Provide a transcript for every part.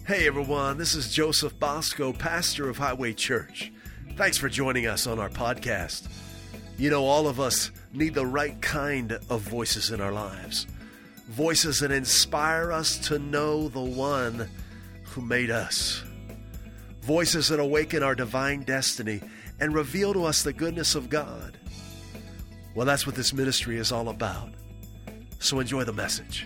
Hey everyone, this is Joseph Bosco, pastor of Highway Church. Thanks for joining us on our podcast. You know, all of us need the right kind of voices in our lives. Voices that inspire us to know the one who made us. Voices that awaken our divine destiny and reveal to us the goodness of God. Well, that's what this ministry is all about. So enjoy the message.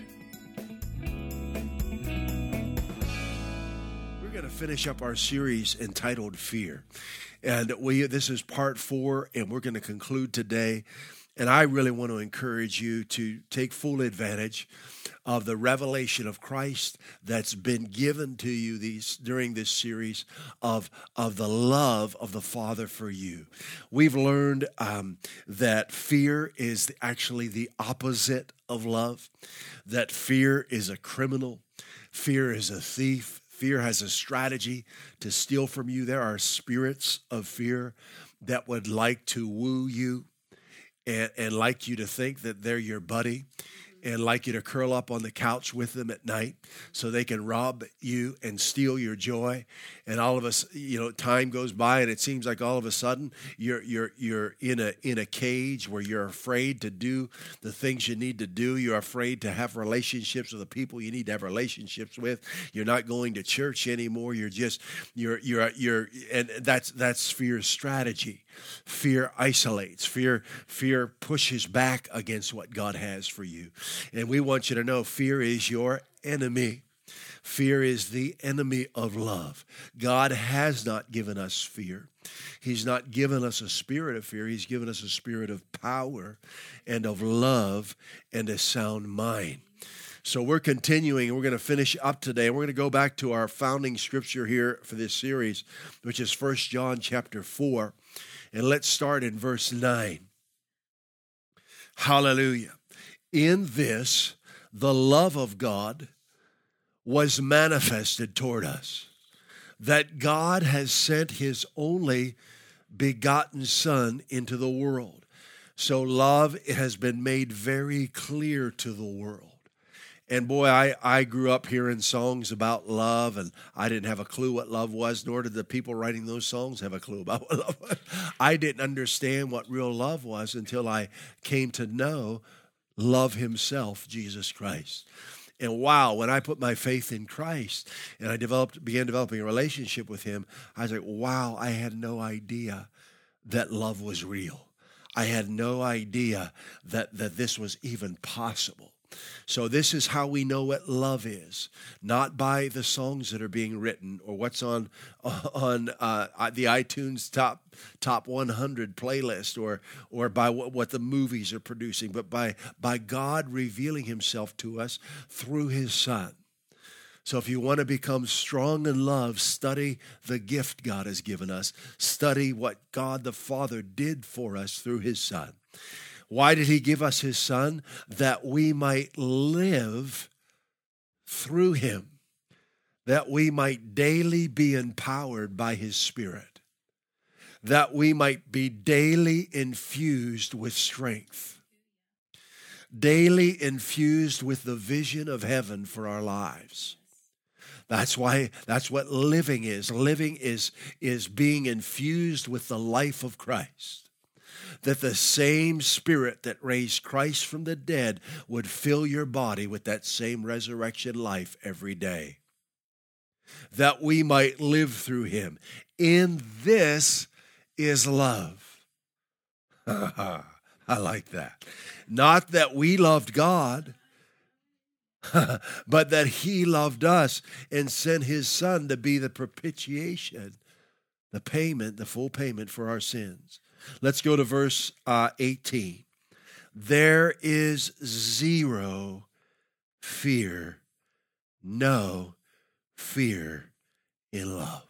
We're going to finish up our series entitled Fear. And this is part 4, and we're going to conclude today. And I really want to encourage you to take full advantage of the revelation of Christ that's been given to you during this series of the love of the Father for you. We've learned that fear is actually the opposite of love, that fear is a criminal, fear is a thief, fear has a strategy to steal from you. There are spirits of fear that would like to woo you, and like you to think that they're your buddy, and like you to curl up on the couch with them at night so they can rob you and steal your joy. And all of us, time goes by and it seems like all of a sudden you're in a cage where you're afraid to do the things you need to do. You're afraid to have relationships with the people you need to have relationships with. You're not going to church anymore. You're and that's fear's strategy. Fear isolates. Fear pushes back against what God has for you. And we want you to know fear is your enemy. Fear is the enemy of love. God has not given us fear. He's not given us a spirit of fear. He's given us a spirit of power and of love and a sound mind. So we're continuing, and we're going to finish up today. We're going to go back to our founding scripture here for this series, which is 1 John chapter 4. And let's start in verse 9. Hallelujah. In this, the love of God was manifested toward us, that God has sent his only begotten Son into the world. So love has been made very clear to the world. And boy, I grew up hearing songs about love, and I didn't have a clue what love was, nor did the people writing those songs have a clue about what love was. I didn't understand what real love was until I came to know love himself, Jesus Christ. And wow, when I put my faith in Christ and I began developing a relationship with him, I was like, wow, I had no idea that love was real. I had no idea that this was even possible. So this is how we know what love is, not by the songs that are being written or what's on the iTunes top 100 playlist or by what the movies are producing, but by God revealing himself to us through his Son. So if you want to become strong in love, study the gift God has given us. Study what God the Father did for us through his Son. Why did he give us his Son? That we might live through him, that we might daily be empowered by his Spirit, that we might be daily infused with strength, daily infused with the vision of heaven for our lives. That's what living is. Living is being infused with the life of Christ. That the same Spirit that raised Christ from the dead would fill your body with that same resurrection life every day. That we might live through him. In this is love. I like that. Not that we loved God, but that he loved us and sent his Son to be the propitiation, the payment, the full payment for our sins. Let's go to verse 18. There is zero fear, no fear in love.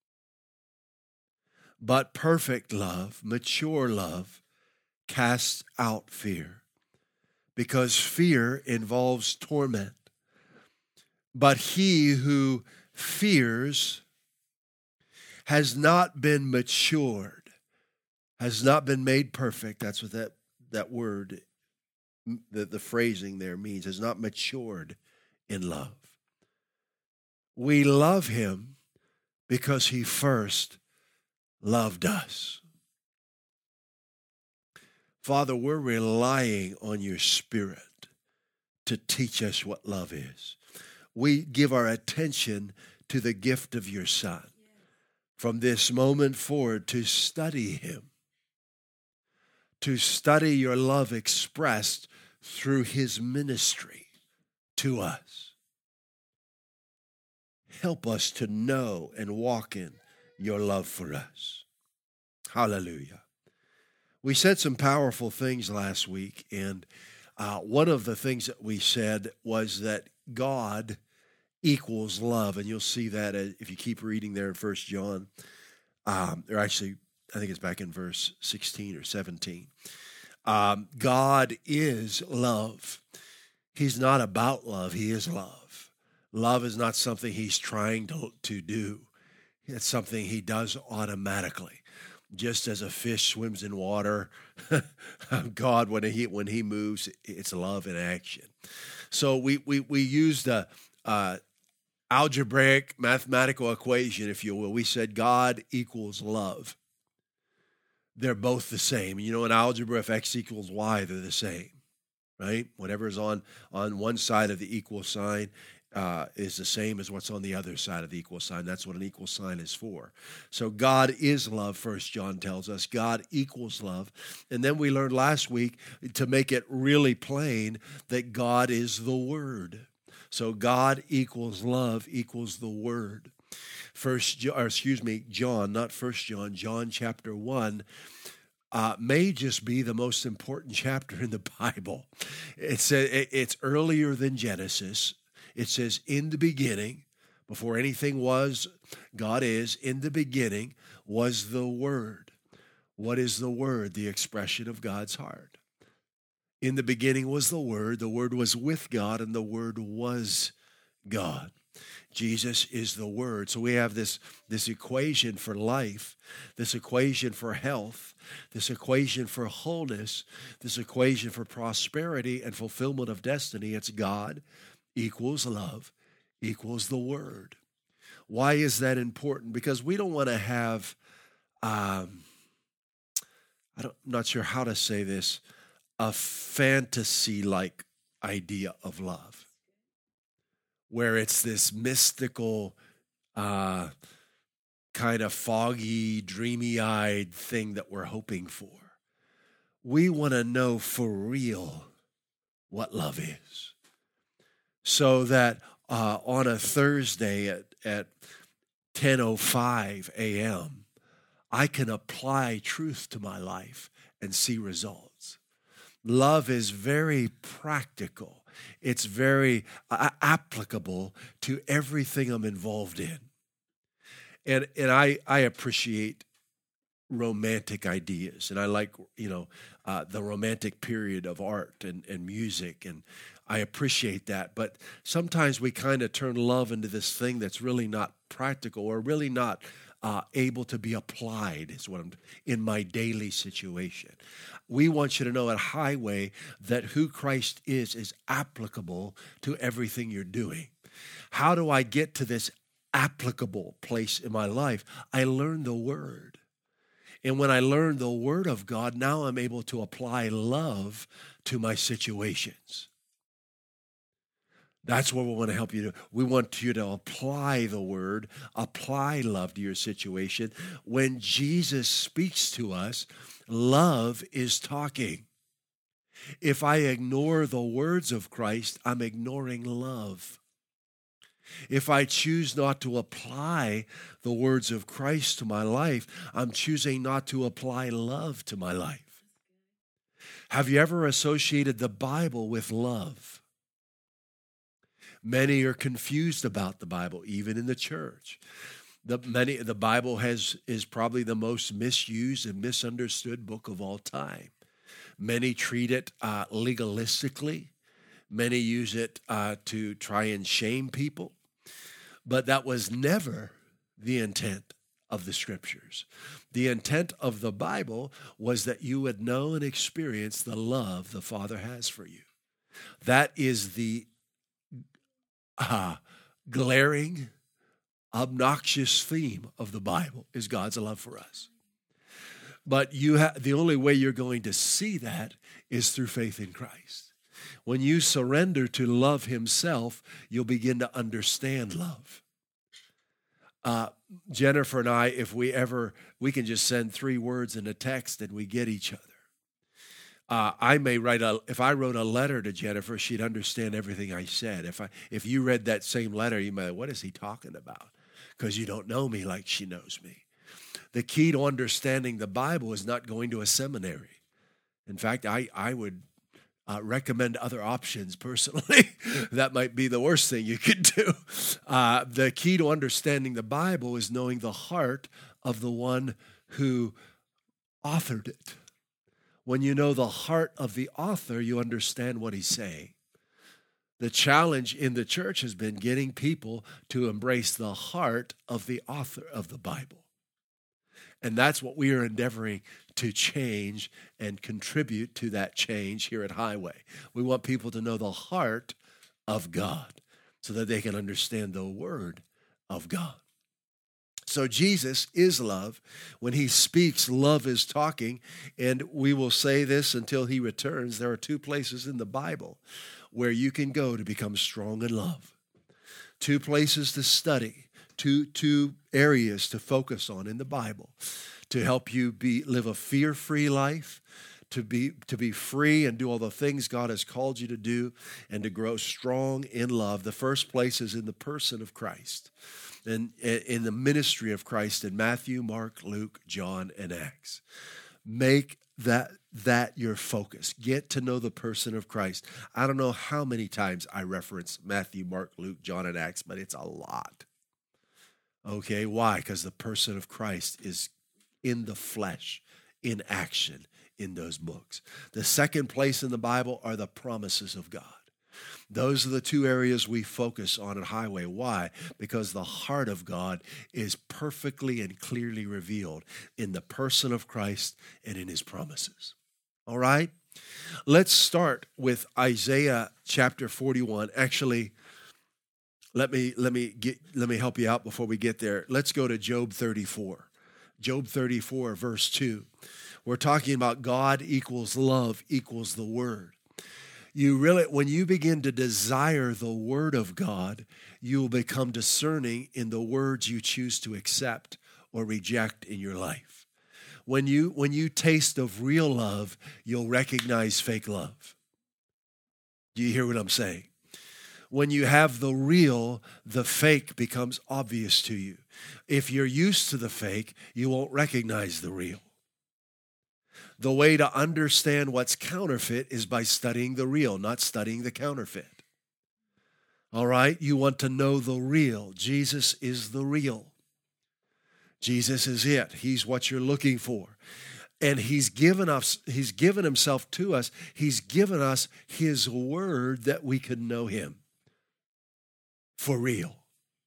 But perfect love, mature love, casts out fear, because fear involves torment. But he who fears has not been matured, has not been made perfect. That's what that word, the phrasing there means, has not matured in love. We love him because he first loved us. Father, we're relying on your Spirit to teach us what love is. We give our attention to the gift of your Son from this moment forward to study him, to study your love expressed through his ministry to us. Help us to know and walk in your love for us. Hallelujah. We said some powerful things last week, and one of the things that we said was that God equals love, and you'll see that if you keep reading there in 1 John, or actually, I think it's back in verse 16 or 17. God is love. He's not about love. He is love. Love is not something he's trying to do. It's something he does automatically. Just as a fish swims in water, God, when he moves, it's love in action. So we used the algebraic mathematical equation, if you will. We said God equals love. They're both the same. You know, in algebra, if x equals y, they're the same, right? Whatever is on one side of the equal sign is the same as what's on the other side of the equal sign. That's what an equal sign is for. So God is love, 1 John tells us. God equals love. And then we learned last week, to make it really plain, that God is the Word. So God equals love equals the Word. John, not 1 John, John chapter 1 may just be the most important chapter in the Bible. It's earlier than Genesis. It says, in the beginning, before anything was, God is. In the beginning was the Word. What is the Word? The expression of God's heart. In the beginning was the Word was with God, and the Word was God. Jesus is the Word. So we have this equation for life, this equation for health, this equation for wholeness, this equation for prosperity and fulfillment of destiny. It's God equals love equals the Word. Why is that important? Because we don't want to have, I'm not sure how to say this, a fantasy-like idea of love, where it's this mystical, kind of foggy, dreamy-eyed thing that we're hoping for. We want to know for real what love is, so that on a Thursday at 10:05 a.m., I can apply truth to my life and see results. Love is very practical. It's very applicable to everything I'm involved in. And I appreciate romantic ideas, and I like, the romantic period of art and music, and I appreciate that. But sometimes we kind of turn love into this thing that's really not practical, or really not able to be applied, is what I'm in my daily situation. We want you to know at Highway that who Christ is applicable to everything you're doing. How do I get to this applicable place in my life? I learn the Word. And when I learn the Word of God, now I'm able to apply love to my situations. That's what we want to help you do. We want you to apply the Word, apply love to your situation. When Jesus speaks to us, love is talking. If I ignore the words of Christ, I'm ignoring love. If I choose not to apply the words of Christ to my life, I'm choosing not to apply love to my life. Have you ever associated the Bible with love? Many are confused about the Bible, even in the church. The Bible is probably the most misused and misunderstood book of all time. Many treat it legalistically. Many use it to try and shame people. But that was never the intent of the Scriptures. The intent of the Bible was that you would know and experience the love the Father has for you. That is the glaring, obnoxious theme of the Bible is God's love for us. But the only way you're going to see that is through faith in Christ. When you surrender to love himself, you'll begin to understand love. Jennifer and I, if we can just send 3 words in a text and we get each other. If I wrote a letter to Jennifer, she'd understand everything I said. If you read that same letter, you might, what is he talking about? Because you don't know me like she knows me. The key to understanding the Bible is not going to a seminary. In fact, I would recommend other options personally. That might be the worst thing you could do. The key to understanding the Bible is knowing the heart of the one who authored it. When you know the heart of the author, you understand what he's saying. The challenge in the church has been getting people to embrace the heart of the author of the Bible. And that's what we are endeavoring to change and contribute to that change here at Highway. We want people to know the heart of God so that they can understand the Word of God. So Jesus is love. When he speaks, love is talking. And we will say this until he returns. There are 2 places in the Bible where you can go to become strong in love. 2 places to study, two areas to focus on in the Bible to help you live a fear-free life, to be free and do all the things God has called you to do, and to grow strong in love. The first place is in the person of Christ and in the ministry of Christ in Matthew, Mark, Luke, John, and Acts. Make that your focus. Get to know the person of Christ. I don't know how many times I reference Matthew, Mark, Luke, John, and Acts, but it's a lot. Okay, why? Because the person of Christ is in the flesh, in action in those books. The second place in the Bible are the promises of God. Those are the 2 areas we focus on at Highway. Why? Because the heart of God is perfectly and clearly revealed in the person of Christ and in his promises. All right? Let's start with Isaiah chapter 41. Actually, let me help you out before we get there. Let's go to Job 34. Job 34, verse 2. We're talking about God equals love equals the Word. When you begin to desire the Word of God, you will become discerning in the words you choose to accept or reject in your life. When you taste of real love, you'll recognize fake love. Do you hear what I'm saying? When you have the real, the fake becomes obvious to you. If you're used to the fake, you won't recognize the real. The way to understand what's counterfeit is by studying the real, not studying the counterfeit. All right? You want to know the real. Jesus is the real. Jesus is it. He's what you're looking for. And he's given himself to us. He's given us his word that we can know him for real.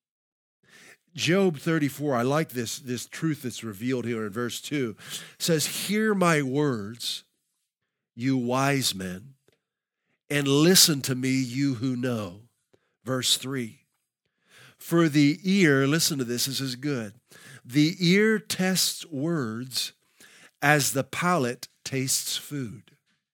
Job 34, I like this truth that's revealed here in verse 2. It says, "Hear my words, you wise men, and listen to me, you who know." Verse 3. "For the ear," listen to this is good. "The ear tests words as the palate tastes food."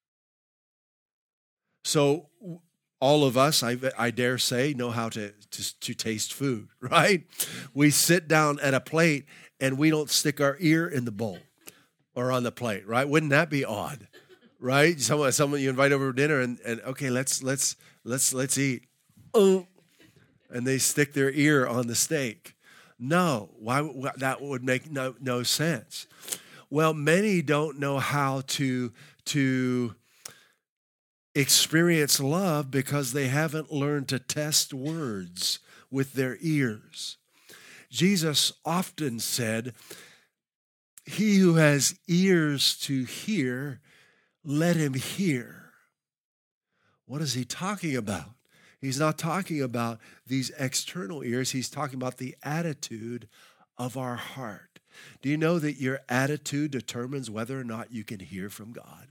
So all of us, I dare say, know how to taste food, right? We sit down at a plate and we don't stick our ear in the bowl or on the plate, right? Wouldn't that be odd, right? Someone you invite over for dinner and okay, let's eat, and they stick their ear on the steak. No, why that would make no sense. Well, many don't know how to experience love because they haven't learned to test words with their ears. Jesus often said, "He who has ears to hear, let him hear." What is he talking about? He's not talking about these external ears. He's talking about the attitude of our heart. Do you know that your attitude determines whether or not you can hear from God?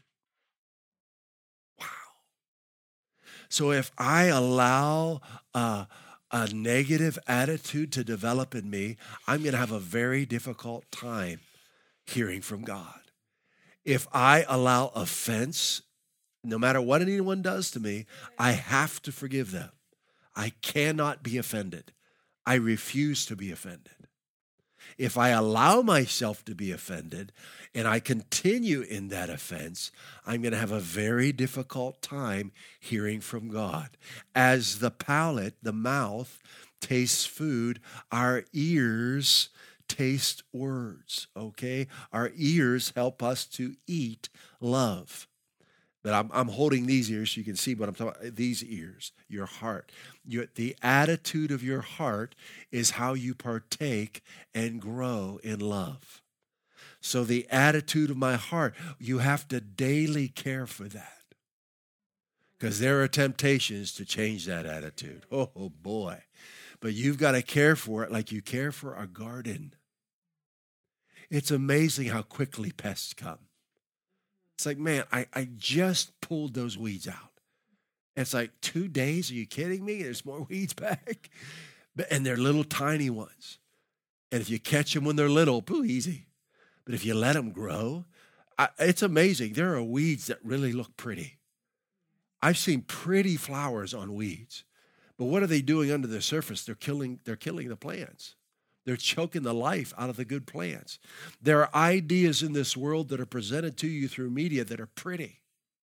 So if I allow a negative attitude to develop in me, I'm going to have a very difficult time hearing from God. If I allow offense, no matter what anyone does to me, I have to forgive them. I cannot be offended. I refuse to be offended. If I allow myself to be offended and I continue in that offense, I'm going to have a very difficult time hearing from God. As the palate, the mouth, tastes food, our ears taste words, okay? Our ears help us to eat love. But I'm holding these ears so you can see what I'm talking about. These ears, your heart. The attitude of your heart is how you partake and grow in love. So the attitude of my heart, you have to daily care for that. Because there are temptations to change that attitude. Oh boy. But you've got to care for it like you care for a garden. It's amazing how quickly pests come. It's like, man, I just pulled those weeds out. It's like 2 days. Are you kidding me? There's more weeds back. And they're little tiny ones. And if you catch them when they're little, easy. But if you let them grow, it's amazing. There are weeds that really look pretty. I've seen pretty flowers on weeds. But what are they doing under the surface? They're killing the plants. They're choking the life out of the good plants. There are ideas in this world that are presented to you through media that are pretty.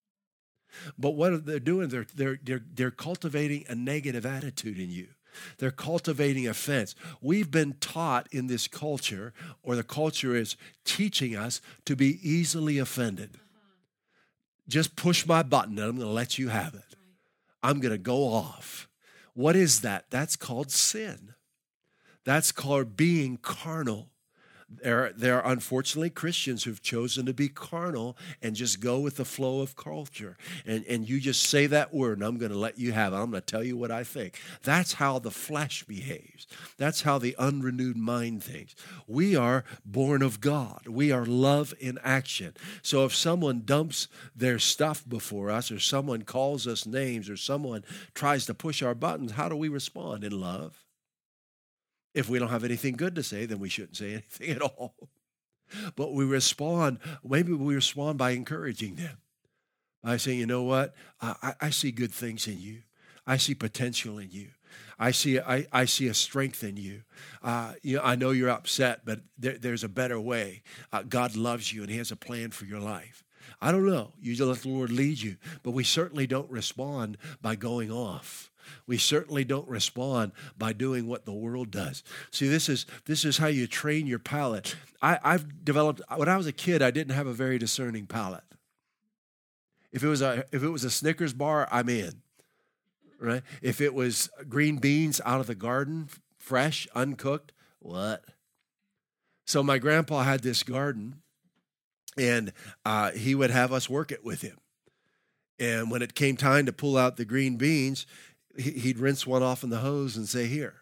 But what are they doing? They're cultivating a negative attitude in you. They're cultivating offense. We've been taught in this culture, or the culture is teaching us to be easily offended. Just push my button and I'm going to let you have it. I'm going to go off. What is that? That's called sin. That's called being carnal. There are unfortunately Christians who've chosen to be carnal and just go with the flow of culture. And you just say that word and I'm going to let you have it. I'm going to tell you what I think. That's how the flesh behaves. That's how the unrenewed mind thinks. We are born of God. We are love in action. So if someone dumps their stuff before us, or someone calls us names, or someone tries to push our buttons, how do we respond? In love. If we don't have anything good to say, then we shouldn't say anything at all. But maybe we respond by encouraging them. By saying, you know what? I see good things in you. I see potential in you. I see a strength in you. I know you're upset, but there's a better way. God loves you and he has a plan for your life. I don't know. You just let the Lord lead you. But we certainly don't respond by going off. We certainly don't respond by doing what the world does. See, this is how you train your palate. I've developed, when I was a kid, I didn't have a very discerning palate. If it was a Snickers bar, I'm in. Right? If it was green beans out of the garden, fresh, uncooked, what? So my grandpa had this garden, and he would have us work it with him. And when it came time to pull out the green beans, he'd rinse one off in the hose and say, here.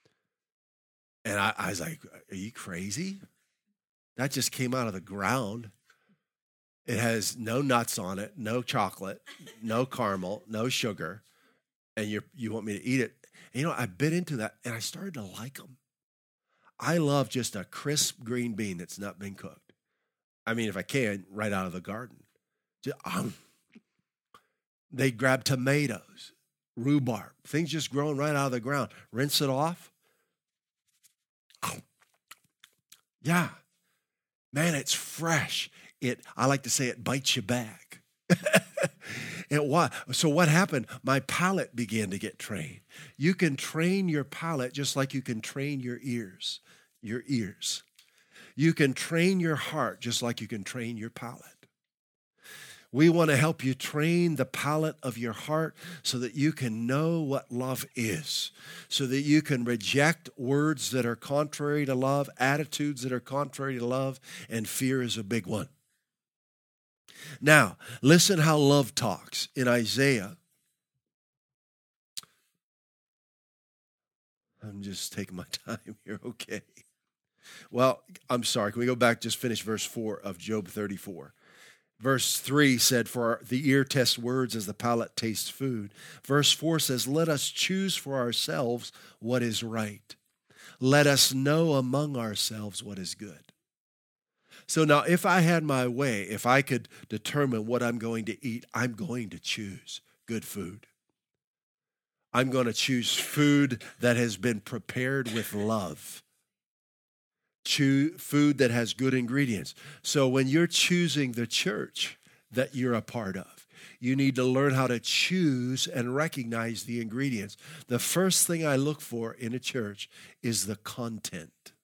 And I was like, are you crazy? That just came out of the ground. It has no nuts on it, no chocolate, no caramel, no sugar. And you want me to eat it. And, I bit into that, and I started to like them. I love just a crisp green bean that's not been cooked. I mean, if I can, right out of the garden. They grab tomatoes, rhubarb, things just growing right out of the ground. Rinse it off. Yeah. Man, it's fresh. I like to say it bites you back. So what happened? My palate began to get trained. You can train your palate just like you can train your ears. Your ears. You can train your heart just like you can train your palate. We want to help you train the palate of your heart so that you can know what love is, so that you can reject words that are contrary to love, attitudes that are contrary to love, and fear is a big one. Now, listen how love talks in Isaiah. I'm just taking my time here, okay. Well, I'm sorry. Can we go back, just finish verse 4 of Job 34? Verse 3 said, for the ear tests words as the palate tastes food. Verse 4 says, let us choose for ourselves what is right. Let us know among ourselves what is good. So now if I had my way, if I could determine what I'm going to eat, I'm going to choose good food. I'm going to choose food that has been prepared with love. Choose food that has good ingredients. So when you're choosing the church that you're a part of, you need to learn how to choose and recognize the ingredients. The first thing I look for in a church is the content.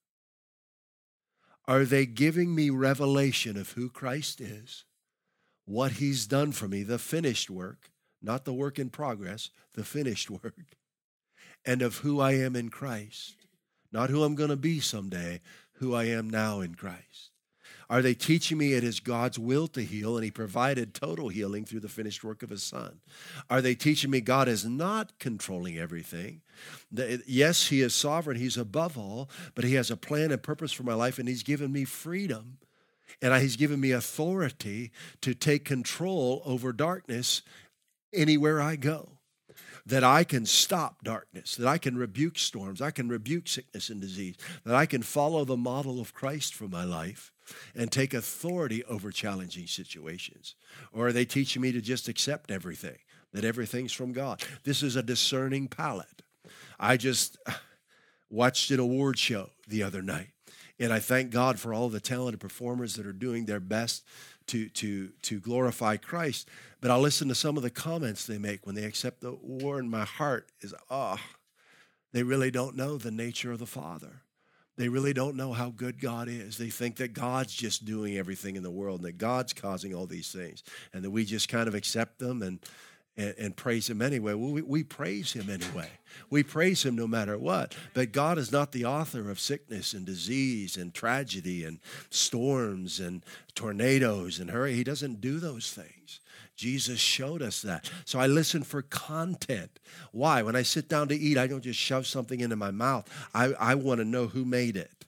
Are they giving me revelation of who Christ is, what he's done for me, the finished work, not the work in progress, the finished work, and of who I am in Christ, not who I'm going to be someday, who I am now in Christ? Are they teaching me it is God's will to heal and he provided total healing through the finished work of his son? Are they teaching me God is not controlling everything? Yes, he is sovereign, he's above all, but he has a plan and purpose for my life and he's given me freedom and he's given me authority to take control over darkness anywhere I go. That I can stop darkness, that I can rebuke storms, I can rebuke sickness and disease, that I can follow the model of Christ for my life and take authority over challenging situations? Or are they teaching me to just accept everything, that everything's from God? This is a discerning palate. I just watched an award show the other night, and I thank God for all the talented performers that are doing their best to glorify Christ. But I'll listen to some of the comments they make when they accept the award, and my heart is, they really don't know the nature of the Father. They really don't know how good God is. They think that God's just doing everything in the world and that God's causing all these things and that we just kind of accept them and praise him anyway. Well, we praise him anyway. We praise him no matter what. But God is not the author of sickness and disease and tragedy and storms and tornadoes and hurry. He doesn't do those things. Jesus showed us that. So I listen for content. Why? When I sit down to eat, I don't just shove something into my mouth. I want to know who made it.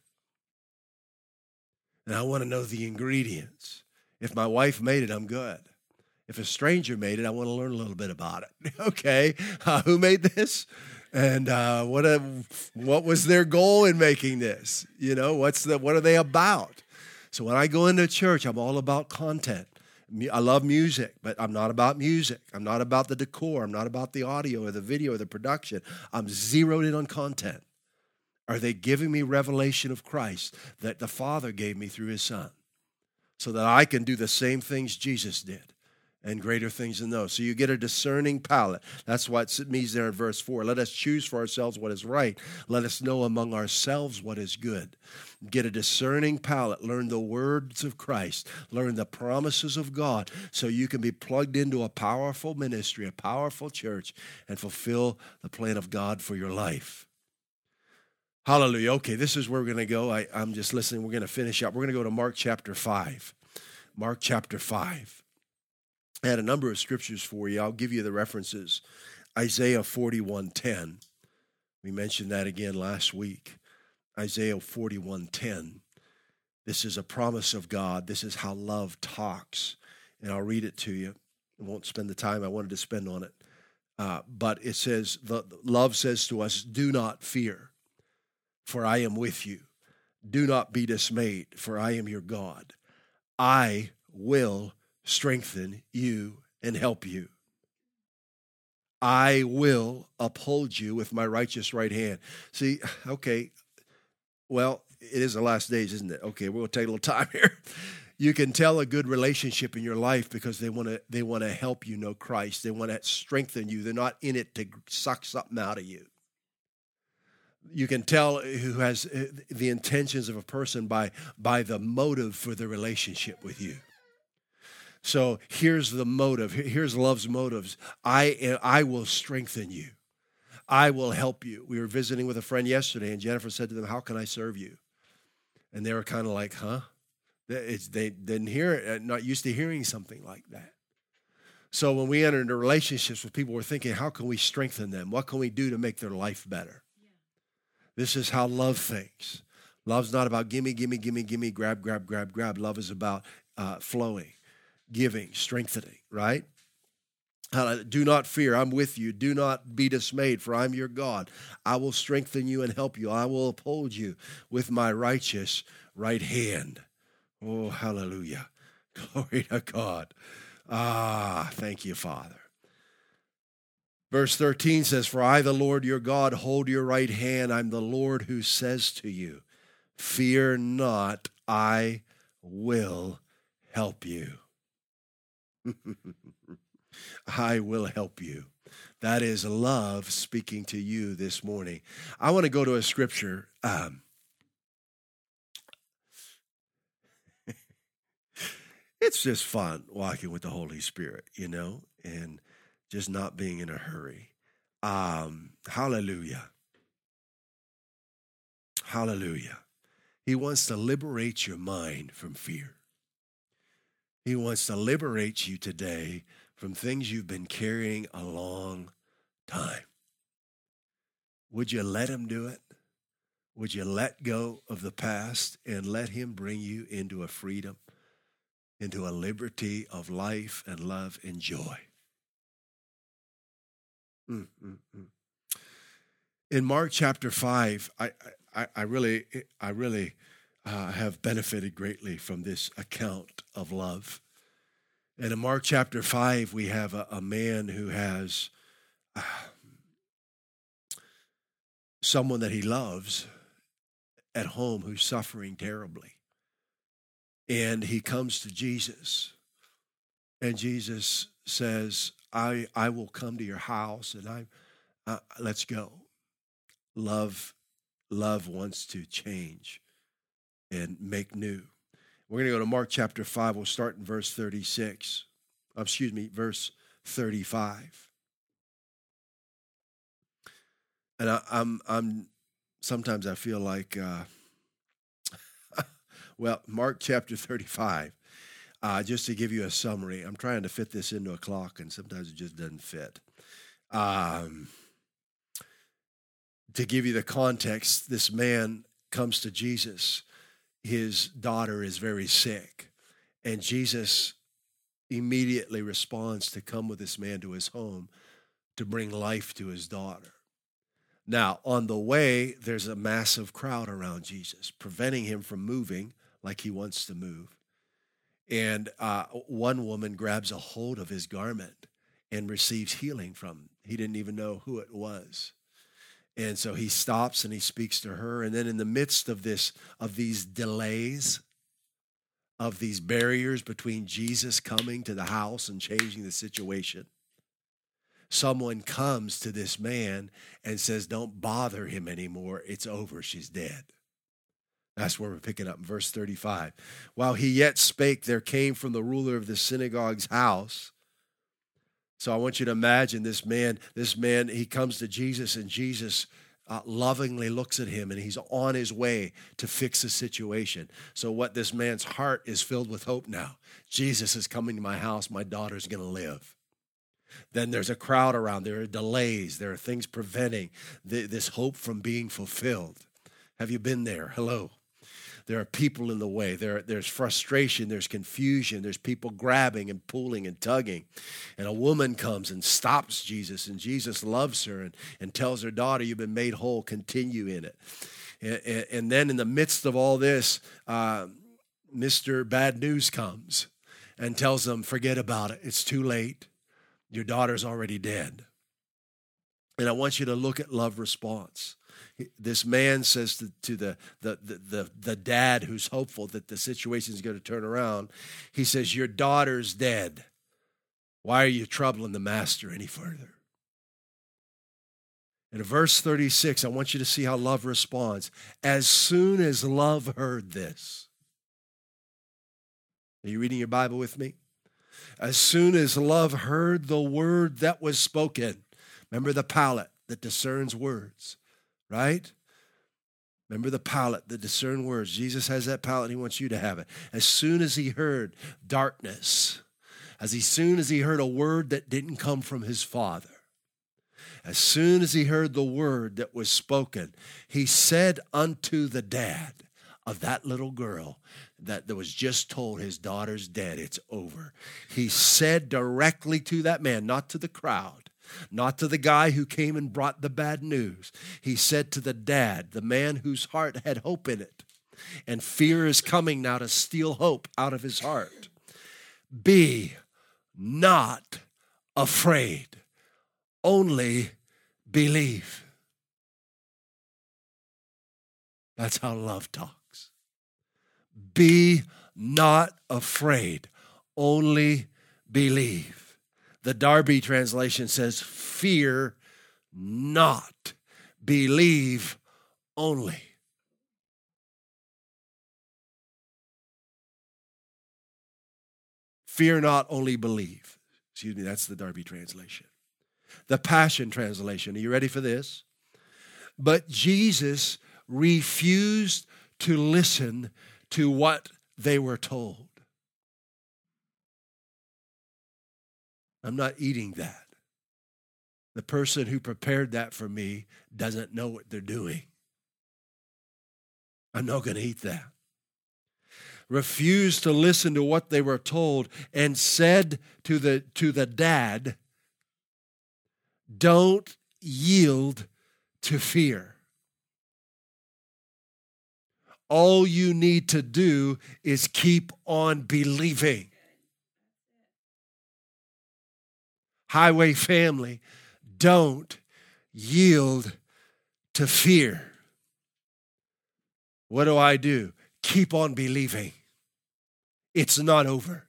And I want to know the ingredients. If my wife made it, I'm good. If a stranger made it, I want to learn a little bit about it. Okay, who made this? And what was their goal in making this? You know, what are they about? So when I go into church, I'm all about content. I love music, but I'm not about music. I'm not about the decor. I'm not about the audio or the video or the production. I'm zeroed in on content. Are they giving me revelation of Christ that the Father gave me through his Son so that I can do the same things Jesus did and greater things than those? So you get a discerning palate. That's what it means there in verse 4. Let us choose for ourselves what is right. Let us know among ourselves what is good. Get a discerning palate. Learn the words of Christ. Learn the promises of God so you can be plugged into a powerful ministry, a powerful church, and fulfill the plan of God for your life. Hallelujah. Okay, this is where we're going to go. I'm just listening. We're going to finish up. We're going to go to Mark chapter 5. Mark chapter 5. I had a number of scriptures for you. I'll give you the references. Isaiah 41:10. We mentioned that again last week. Isaiah 41:10. This is a promise of God. This is how love talks. And I'll read it to you. I won't spend the time I wanted to spend on it. But it says, love says to us, do not fear, for I am with you. Do not be dismayed, for I am your God. I will strengthen you and help you. I will uphold you with my righteous right hand. See, okay, well, it is the last days, isn't it? Okay, we'll take a little time here. You can tell a good relationship in your life because they want to help you know Christ. They want to strengthen you. They're not in it to suck something out of you. You can tell who has the intentions of a person by the motive for the relationship with you. So here's the motive. Here's love's motives. I will strengthen you. I will help you. We were visiting with a friend yesterday, and Jennifer said to them, how can I serve you? And they were kind of like, huh? They didn't hear it, not used to hearing something like that. So when we enter into relationships with people, we're thinking, how can we strengthen them? What can we do to make their life better? Yeah. This is how love thinks. Love's not about gimme, gimme, gimme, gimme, grab, grab, grab, grab. Love is about flowing. giving, strengthening, right? Do not fear, I'm with you. Do not be dismayed, for I'm your God. I will strengthen you and help you. I will uphold you with my righteous right hand. Oh, hallelujah. Glory to God. Thank you, Father. Verse 13 says, for I, the Lord your God, hold your right hand. I'm the Lord who says to you, fear not, I will help you. I will help you. That is love speaking to you this morning. I want to go to a scripture. It's just fun walking with the Holy Spirit, and just not being in a hurry. Hallelujah. Hallelujah. He wants to liberate your mind from fear. He wants to liberate you today from things you've been carrying a long time. Would you let him do it? Would you let go of the past and let him bring you into a freedom, into a liberty of life and love and joy? In Mark chapter 5, I really have benefited greatly from this account of love. And in Mark chapter 5, we have a man who has someone that he loves at home who's suffering terribly. And he comes to Jesus. And Jesus says, I will come to your house, and let's go. Love wants to change and make new. We're going to go to Mark chapter 5. We'll start in verse 36. Verse 35. And I'm sometimes I feel like, Mark chapter 35. Just to give you a summary, I'm trying to fit this into a clock, and sometimes it just doesn't fit. To give you the context, this man comes to Jesus. His daughter is very sick, and Jesus immediately responds to come with this man to his home to bring life to his daughter. Now, on the way, there's a massive crowd around Jesus, preventing him from moving like he wants to move. And one woman grabs a hold of his garment and receives healing from him. He didn't even know who it was. And so he stops and he speaks to her. And then in the midst of these delays, of these barriers between Jesus coming to the house and changing the situation, someone comes to this man and says, don't bother him anymore. It's over. She's dead. That's where we're picking up in verse 35. While he yet spake, there came from the ruler of the synagogue's house. So I want you to imagine this man, he comes to Jesus, and Jesus lovingly looks at him, and he's on his way to fix the situation. So what this man's heart is filled with hope now. Jesus is coming to my house. My daughter's going to live. Then there's a crowd around. There are delays. There are things preventing this hope from being fulfilled. Have you been there? Hello. There are people in the way. There's frustration. There's confusion. There's people grabbing and pulling and tugging. And a woman comes and stops Jesus, and Jesus loves her and tells her daughter, you've been made whole. Continue in it. And then in the midst of all this, Mr. Bad News comes and tells them, forget about it. It's too late. Your daughter's already dead. And I want you to look at love response. This man says to the dad who's hopeful that the situation is going to turn around, he says, your daughter's dead. Why are you troubling the master any further? In verse 36, I want you to see how love responds. As soon as love heard this. Are you reading your Bible with me? As soon as love heard the word that was spoken. Remember the palate that discerns words. Right? Remember the palate that discerns words. Jesus has that palate. He wants you to have it. As soon as he heard darkness, as soon as he heard a word that didn't come from his father, as soon as he heard the word that was spoken, he said unto the dad, of that little girl that was just told his daughter's dead. It's over. He said directly to that man, not to the crowd, not to the guy who came and brought the bad news. He said to the dad, the man whose heart had hope in it. And fear is coming now to steal hope out of his heart. Be not afraid, only believe. That's how love talks. Be not afraid, only believe. The Darby translation says, fear not, believe only. Fear not, only believe. Excuse me, that's the Darby translation. The Passion translation, are you ready for this? But Jesus refused to listen to what they were told. I'm not eating that. The person who prepared that for me doesn't know what they're doing. I'm not going to eat that. Refused to listen to what they were told and said to the dad, don't yield to fear. All you need to do is keep on believing. Highway family, don't yield to fear. What do? Keep on believing. It's not over.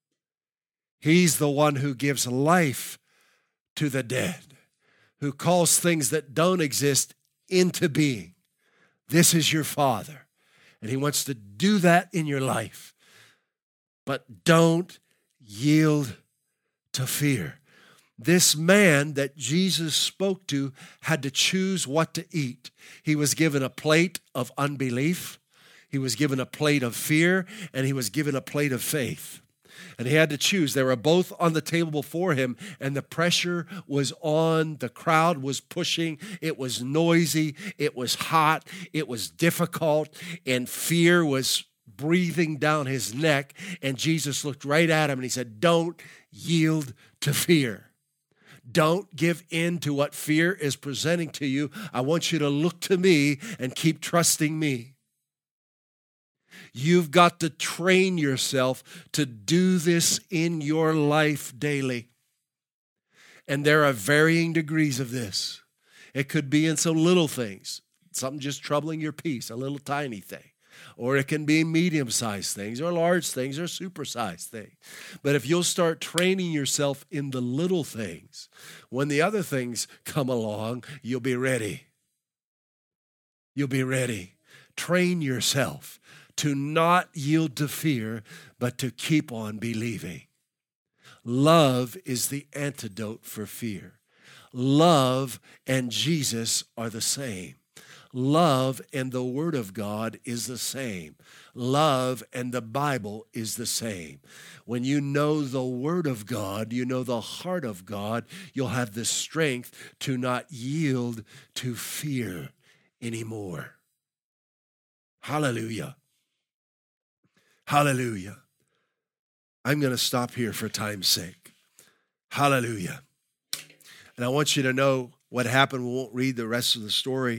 He's the one who gives life to the dead, who calls things that don't exist into being. This is your Father, and He wants to do that in your life. But don't yield to fear. This man that Jesus spoke to had to choose what to eat. He was given a plate of unbelief. He was given a plate of fear, and he was given a plate of faith. And he had to choose. They were both on the table before him, and the pressure was on. The crowd was pushing. It was noisy. It was hot. It was difficult, and fear was breathing down his neck. And Jesus looked right at him, and he said, don't yield to fear. Don't give in to what fear is presenting to you. I want you to look to me and keep trusting me. You've got to train yourself to do this in your life daily. And there are varying degrees of this. It could be in some little things, something just troubling your peace, a little tiny thing. Or it can be medium-sized things or large things or super-sized things. But if you'll start training yourself in the little things, when the other things come along, you'll be ready. You'll be ready. Train yourself to not yield to fear, but to keep on believing. Love is the antidote for fear. Love and Jesus are the same. Love and the Word of God is the same. Love and the Bible is the same. When you know the Word of God, you know the heart of God, you'll have the strength to not yield to fear anymore. Hallelujah. Hallelujah. I'm going to stop here for time's sake. Hallelujah. And I want you to know what happened. We won't read the rest of the story.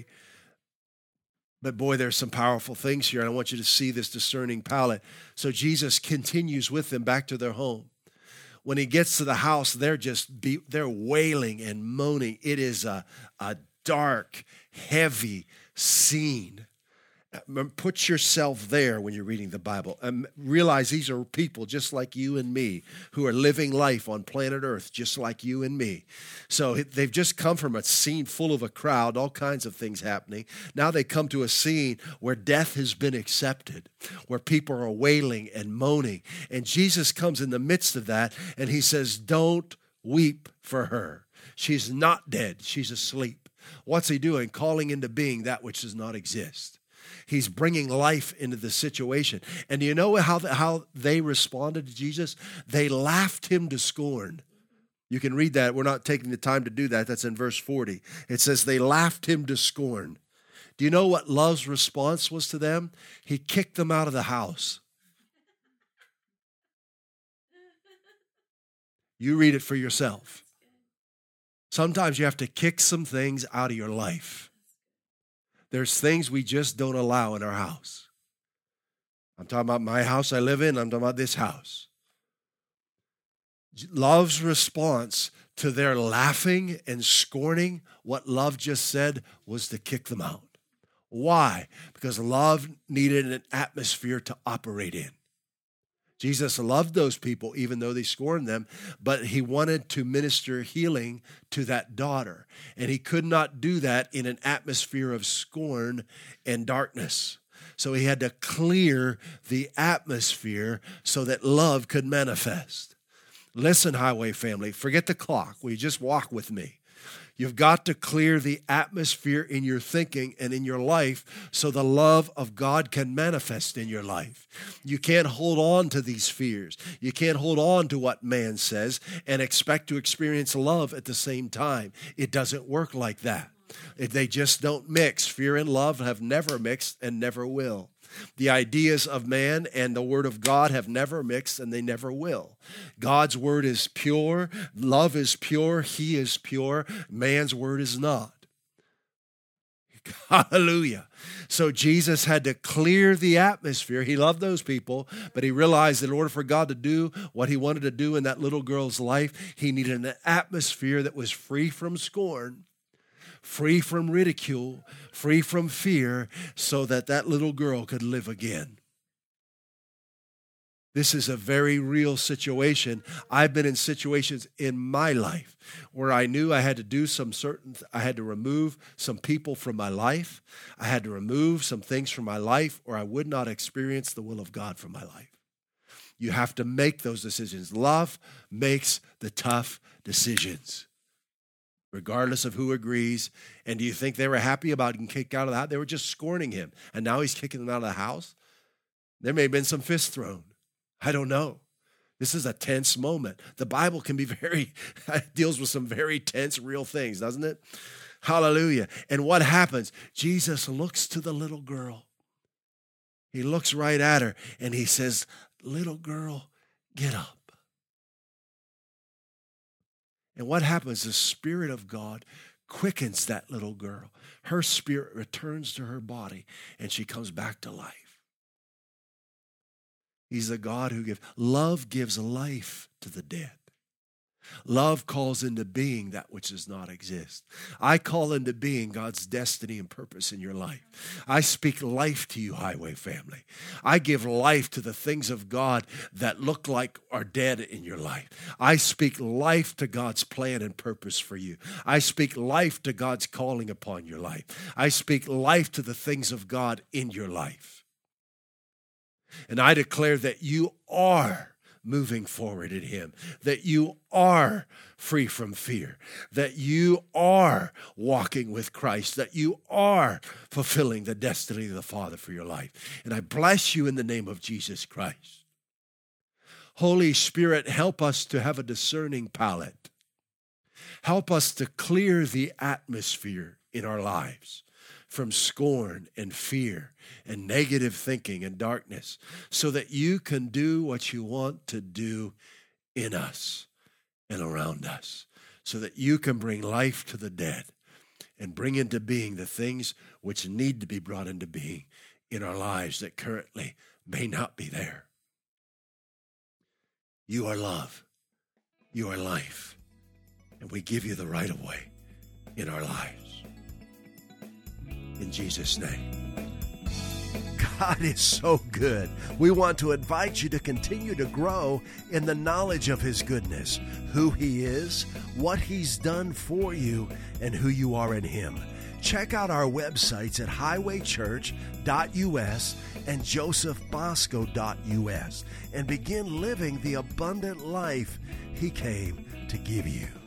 But boy, there's some powerful things here, and I want you to see this discerning palate. So Jesus continues with them back to their home. When he gets to the house, they're wailing and moaning. It is a dark, heavy scene. Put yourself there when you're reading the Bible and realize these are people just like you and me who are living life on planet Earth just like you and me. So they've just come from a scene full of a crowd, all kinds of things happening. Now they come to a scene where death has been accepted, where people are wailing and moaning. And Jesus comes in the midst of that and he says, don't weep for her. She's not dead. She's asleep. What's he doing? Calling into being that which does not exist. He's bringing life into the situation. And do you know how they responded to Jesus? They laughed him to scorn. You can read that. We're not taking the time to do that. That's in verse 40. It says they laughed him to scorn. Do you know what love's response was to them? He kicked them out of the house. You read it for yourself. Sometimes you have to kick some things out of your life. There's things we just don't allow in our house. I'm talking about my house I live in. I'm talking about this house. Love's response to their laughing and scorning what love just said was to kick them out. Why? Because love needed an atmosphere to operate in. Jesus loved those people even though they scorned them, but he wanted to minister healing to that daughter. And he could not do that in an atmosphere of scorn and darkness. So he had to clear the atmosphere so that love could manifest. Listen, Highway family, forget the clock. Will you just walk with me? You've got to clear the atmosphere in your thinking and in your life so the love of God can manifest in your life. You can't hold on to these fears. You can't hold on to what man says and expect to experience love at the same time. It doesn't work like that. They just don't mix. Fear and love have never mixed and never will. The ideas of man and the word of God have never mixed and they never will. God's word is pure. Love is pure. He is pure. Man's word is not. Hallelujah. So Jesus had to clear the atmosphere. He loved those people, but he realized that in order for God to do what he wanted to do in that little girl's life, he needed an atmosphere that was free from scorn, free from ridicule, free from fear, so that that little girl could live again. This is a very real situation. I've been in situations in my life where I knew I had to do I had to remove some people from my life. I had to remove some things from my life, or I would not experience the will of God for my life. You have to make those decisions. Love makes the tough decisions, regardless of who agrees. And do you think they were happy about getting kicked out of the house? They were just scorning him. And now he's kicking them out of the house? There may have been some fists thrown. I don't know. This is a tense moment. The Bible can be deals with some very tense, real things, doesn't it? Hallelujah. And what happens? Jesus looks to the little girl. He looks right at her and he says, "Little girl, get up." And what happens? The Spirit of God quickens that little girl. Her spirit returns to her body, and she comes back to life. He's a God who gives. Love gives life to the dead. Love calls into being that which does not exist. I call into being God's destiny and purpose in your life. I speak life to you, Highway family. I give life to the things of God that look like are dead in your life. I speak life to God's plan and purpose for you. I speak life to God's calling upon your life. I speak life to the things of God in your life. And I declare that you are moving forward in him, that you are free from fear, that you are walking with Christ, that you are fulfilling the destiny of the Father for your life. And I bless you in the name of Jesus Christ. Holy Spirit, help us to have a discerning palate. Help us to clear the atmosphere in our lives from scorn and fear and negative thinking and darkness, so that you can do what you want to do in us and around us, so that you can bring life to the dead and bring into being the things which need to be brought into being in our lives that currently may not be there. You are love. You are life. And we give you the right of way in our lives. In Jesus' name. God is so good. We want to invite you to continue to grow in the knowledge of his goodness, who he is, what he's done for you, and who you are in him. Check out our websites at highwaychurch.us and josephbosco.us and begin living the abundant life he came to give you.